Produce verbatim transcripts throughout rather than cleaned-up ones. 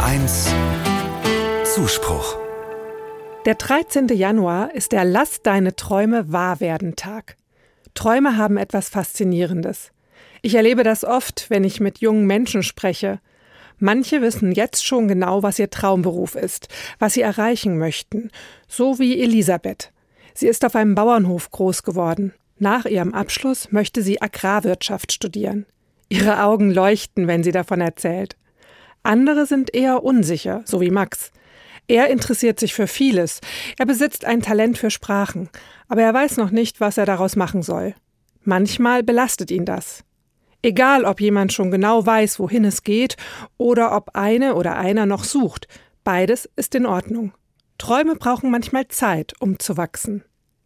eins Zuspruch. Der dreizehnte Januar ist der Lass deine Träume wahr werden Tag. Träume haben etwas Faszinierendes. Ich erlebe das oft, wenn ich mit jungen Menschen spreche. Manche wissen jetzt schon genau, was ihr Traumberuf ist, was sie erreichen möchten. So wie Elisabeth. Sie ist auf einem Bauernhof groß geworden. Nach ihrem Abschluss möchte sie Agrarwirtschaft studieren. Ihre Augen leuchten, wenn sie davon erzählt. Andere sind eher unsicher, so wie Max. Er interessiert sich für vieles. Er besitzt ein Talent für Sprachen. Aber er weiß noch nicht, was er daraus machen soll. Manchmal belastet ihn das. Egal, ob jemand schon genau weiß, wohin es geht, oder ob eine oder einer noch sucht. Beides ist in Ordnung. Träume brauchen manchmal Zeit, um zu wachsen.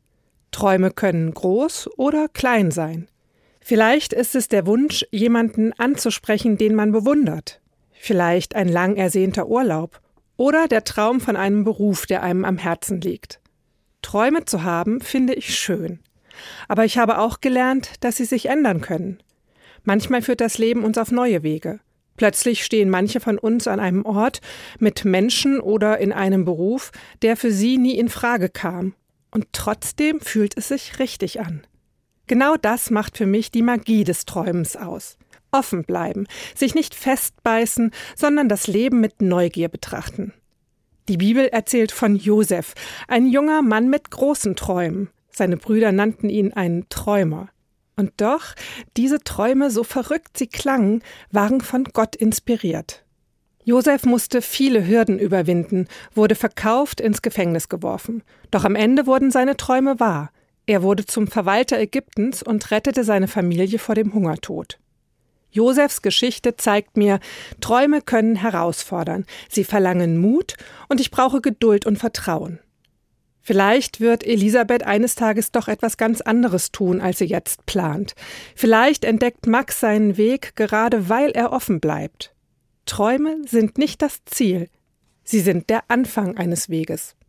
Träume können groß oder klein sein. Vielleicht ist es der Wunsch, jemanden anzusprechen, den man bewundert. Vielleicht ein lang ersehnter Urlaub. Oder der Traum von einem Beruf, der einem am Herzen liegt. Träume zu haben, finde ich schön. Aber ich habe auch gelernt, dass sie sich ändern können. Manchmal führt das Leben uns auf neue Wege. Plötzlich stehen manche von uns an einem Ort mit Menschen oder in einem Beruf, der für sie nie in Frage kam. Und trotzdem fühlt es sich richtig an. Genau das macht für mich die Magie des Träumens aus. Offen bleiben, sich nicht festbeißen, sondern das Leben mit Neugier betrachten. Die Bibel erzählt von Josef, ein junger Mann mit großen Träumen. Seine Brüder nannten ihn einen Träumer. Und doch, diese Träume, so verrückt sie klangen, waren von Gott inspiriert. Josef musste viele Hürden überwinden, wurde verkauft, ins Gefängnis geworfen. Doch am Ende wurden seine Träume wahr. Er wurde zum Verwalter Ägyptens und rettete seine Familie vor dem Hungertod. Josefs Geschichte zeigt mir, Träume können herausfordern, sie verlangen Mut und ich brauche Geduld und Vertrauen. Vielleicht wird Elisabeth eines Tages doch etwas ganz anderes tun, als sie jetzt plant. Vielleicht entdeckt Max seinen Weg, gerade weil er offen bleibt. Träume sind nicht das Ziel, sie sind der Anfang eines Weges.